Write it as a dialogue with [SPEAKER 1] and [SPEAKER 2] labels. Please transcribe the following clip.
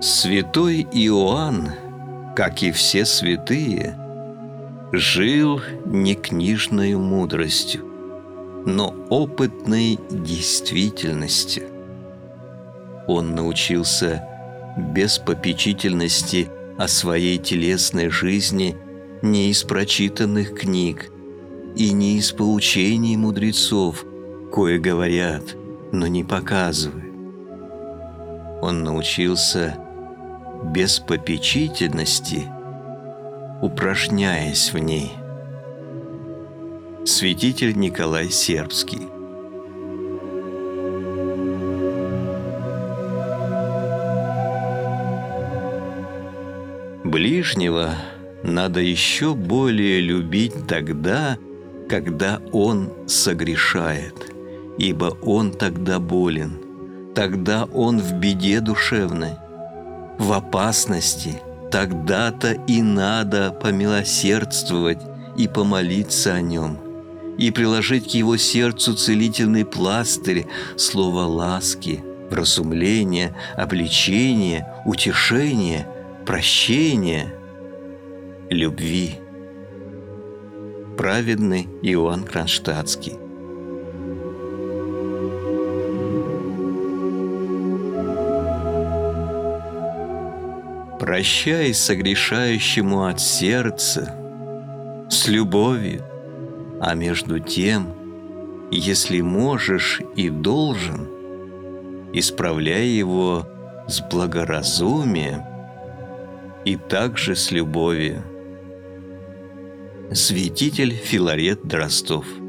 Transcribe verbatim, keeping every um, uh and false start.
[SPEAKER 1] Святой Иоанн, как и все святые, жил не книжною мудростью, но опытной действительностью. Он научился без попечительности о своей телесной жизни не из прочитанных книг и не из поучений мудрецов, кое говорят, но не показывают. Он научился без попечительности, упражняясь в ней. Святитель Николай Сербский. Ближнего надо еще более любить тогда, когда он согрешает, ибо он тогда болен, тогда он в беде душевной, в опасности. Тогда-то и надо помилосердствовать и помолиться о нем, и приложить к его сердцу целительный пластырь, слово ласки, вразумления, обличения, утешения, прощения, любви. Праведный Иоанн Кронштадтский. Прощай согрешающему от сердца, с любовью, а между тем, если можешь и должен, исправляй его с благоразумием и также с любовью. Святитель Филарет Дростов.